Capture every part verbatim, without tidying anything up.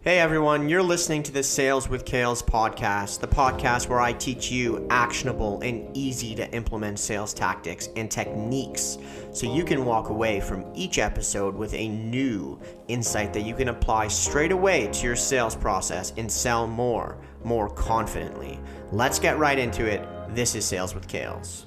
Hey everyone, you're listening to the Sales with Kales podcast, the podcast where I teach you actionable and easy to implement sales tactics and techniques so you can walk away from each episode with a new insight that you can apply straight away to your sales process and sell more, more confidently. Let's get right into it. This is Sales with Kales.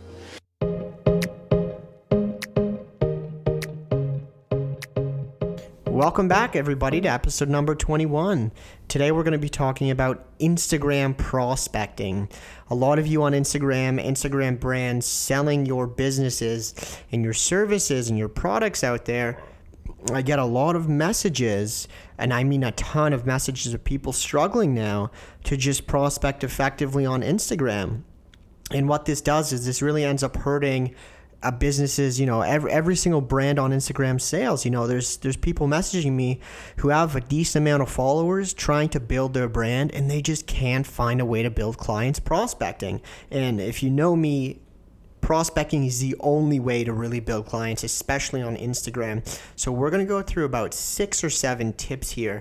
Welcome back, everybody, to episode number twenty-one. Today, we're going to be talking about Instagram prospecting. A lot of you on Instagram, Instagram brands, selling your businesses and your services and your products out there. I get a lot of messages, and I mean a ton of messages of people struggling now to just prospect effectively on Instagram. And what this does is this really ends up hurting Uh, businesses, you know, every every single brand on Instagram sales. You know, there's there's people messaging me who have a decent amount of followers trying to build their brand, and they just can't find a way to build clients prospecting. And if you know me, prospecting is the only way to really build clients, especially on Instagram. So we're going to go through about six or seven tips here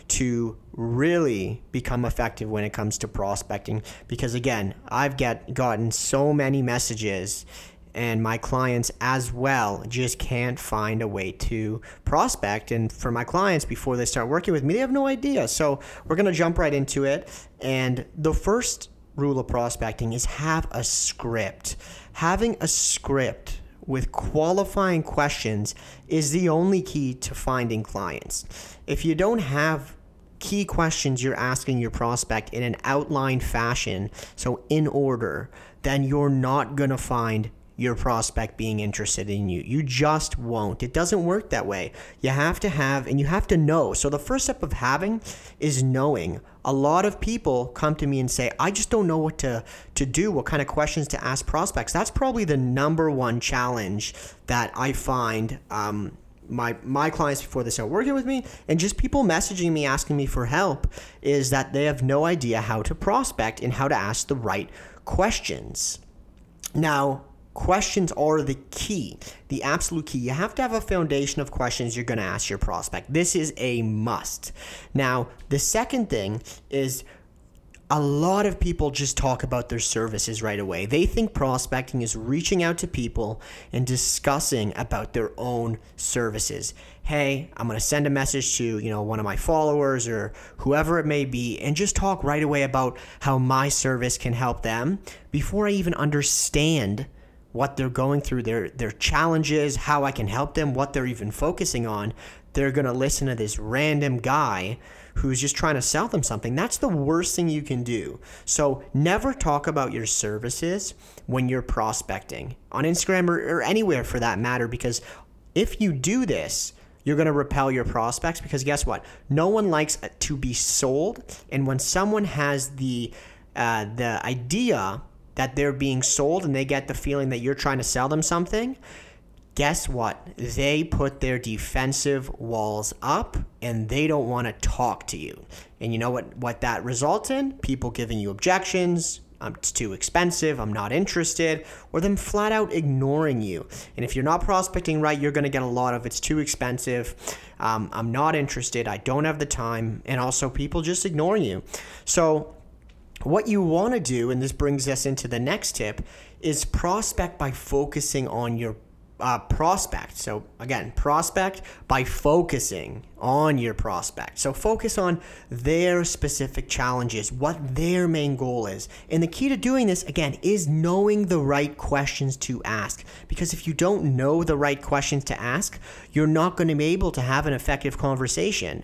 to really become effective when it comes to prospecting. Because again, I've get gotten so many messages, and my clients as well just can't find a way to prospect. And for my clients, before they start working with me, they have no idea. So we're going to jump right into it. And the first rule of prospecting is have a script. Having a script with qualifying questions is the only key to finding clients. If you don't have key questions you're asking your prospect in an outlined fashion, so in order, then you're not going to find your prospect being interested in you. You just won't. It doesn't work that way. You have to have, and you have to know. So the first step of having is knowing. A lot of people come to me and say, I just don't know what to, to do, what kind of questions to ask prospects. That's probably the number one challenge that I find um, my my clients before they start working with me, and just people messaging me asking me for help, is that they have no idea how to prospect and how to ask the right questions. Now, questions are the key, the absolute key. You have to have a foundation of questions you're going to ask your prospect. This is a must. Now, the second thing is a lot of people just talk about their services right away. They think prospecting is reaching out to people and discussing about their own services. Hey, I'm going to send a message to, you know, one of my followers or whoever it may be, and just talk right away about how my service can help them before I even understand what they're going through, their their challenges, how I can help them, what they're even focusing on. They're going to listen to this random guy who's just trying to sell them something. That's the worst thing you can do. So never talk about your services when you're prospecting on Instagram or, or anywhere for that matter, because if you do this, you're going to repel your prospects, because guess what? No one likes to be sold. And when someone has the uh, the idea that they're being sold and they get the feeling that you're trying to sell them something, guess what? They put their defensive walls up and they don't want to talk to you. And you know what, what that results in? People giving you objections. Um, it's too expensive. I'm not interested. Or them flat out ignoring you. And if you're not prospecting right, you're going to get a lot of it's too expensive. Um, I'm not interested. I don't have the time. And also people just ignoring you. So what you want to do, and this brings us into the next tip, is prospect by focusing on your uh, prospect. So again, prospect by focusing on your prospect. So focus on their specific challenges, what their main goal is. And the key to doing this, again, is knowing the right questions to ask. Because if you don't know the right questions to ask, you're not going to be able to have an effective conversation.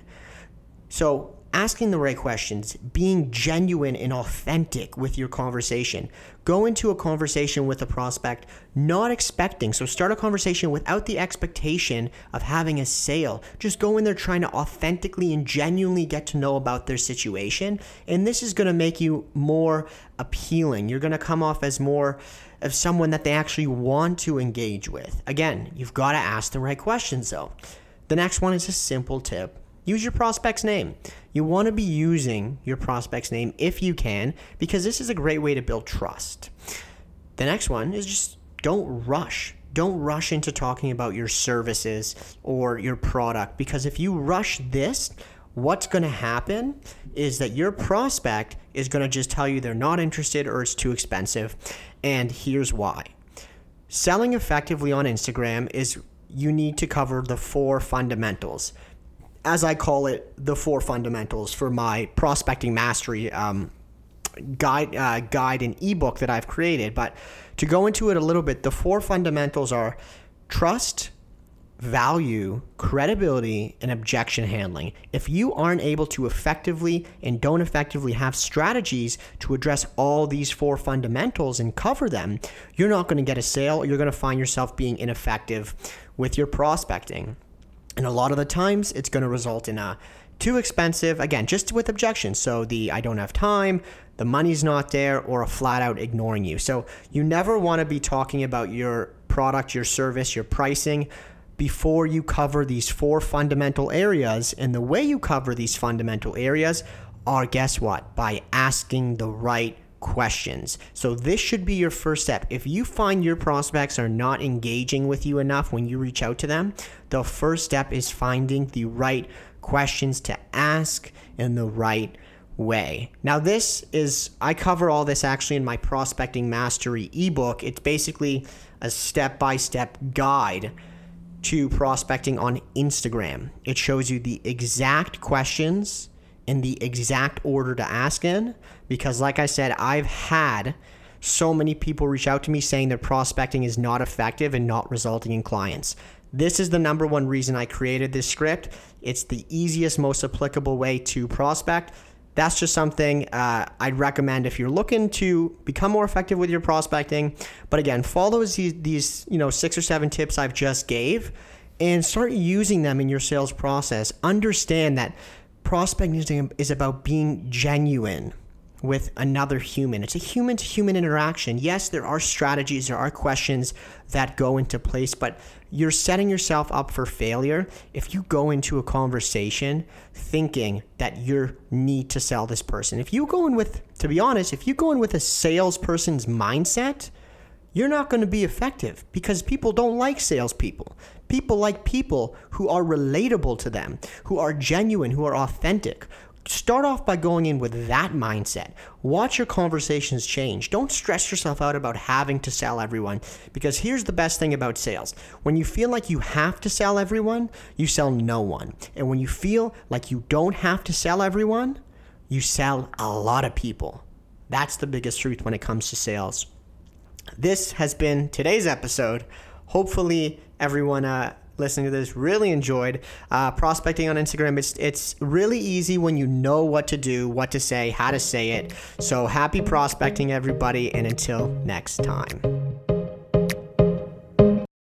So asking the right questions, being genuine and authentic with your conversation. Go into a conversation with a prospect not expecting. So start a conversation without the expectation of having a sale. Just go in there trying to authentically and genuinely get to know about their situation. And this is going to make you more appealing. You're going to come off as more of someone that they actually want to engage with. Again, you've got to ask the right questions though. The next one is a simple tip. Use your prospect's name. You want to be using your prospect's name if you can, because this is a great way to build trust. The next one is just don't rush. Don't rush into talking about your services or your product, because if you rush this, what's going to happen is that your prospect is going to just tell you they're not interested or it's too expensive. And here's why. Selling effectively on Instagram is you need to cover the four fundamentals. As I call it, the four fundamentals for my prospecting mastery um, guide, uh, guide and ebook that I've created. But to go into it a little bit, the four fundamentals are trust, value, credibility, and objection handling. If you aren't able to effectively and don't effectively have strategies to address all these four fundamentals and cover them, you're not going to get a sale. You're going to find yourself being ineffective with your prospecting. And a lot of the times it's going to result in a too expensive, again, just with objections. So the I don't have time, the money's not there, or a flat out ignoring you. So you never want to be talking about your product, your service, your pricing before you cover these four fundamental areas. And the way you cover these fundamental areas are, guess what? By asking the right questions. So this should be your first step. If you find your prospects are not engaging with you enough when you reach out to them, the first step is finding the right questions to ask in the right way. Now this is, I cover all this actually in my Prospecting Mastery ebook. It's basically a step-by-step guide to prospecting on Instagram. It shows you the exact questions in the exact order to ask in, because like I said, I've had so many people reach out to me saying their prospecting is not effective and not resulting in clients. This is the number one reason I created this script. It's the easiest, most applicable way to prospect. That's just something uh, I'd recommend if you're looking to become more effective with your prospecting. But again, follow these, these you know, six or seven tips I've just gave and start using them in your sales process. Understand that prospecting is about being genuine with another human. It's a human-to-human interaction. Yes, there are strategies, there are questions that go into place, but you're setting yourself up for failure if you go into a conversation thinking that you need to sell this person. If you go in with, to be honest, if you go in with a salesperson's mindset, you're not going to be effective because people don't like salespeople. People like people who are relatable to them, who are genuine, who are authentic. Start off by going in with that mindset. Watch your conversations change. Don't stress yourself out about having to sell everyone, because here's the best thing about sales. When you feel like you have to sell everyone, you sell no one. And when you feel like you don't have to sell everyone, you sell a lot of people. That's the biggest truth when it comes to sales. This has been today's episode. Hopefully everyone uh, listening to this really enjoyed uh, prospecting on Instagram. It's it's really easy when you know what to do, what to say, how to say it. So happy prospecting, everybody, and until next time.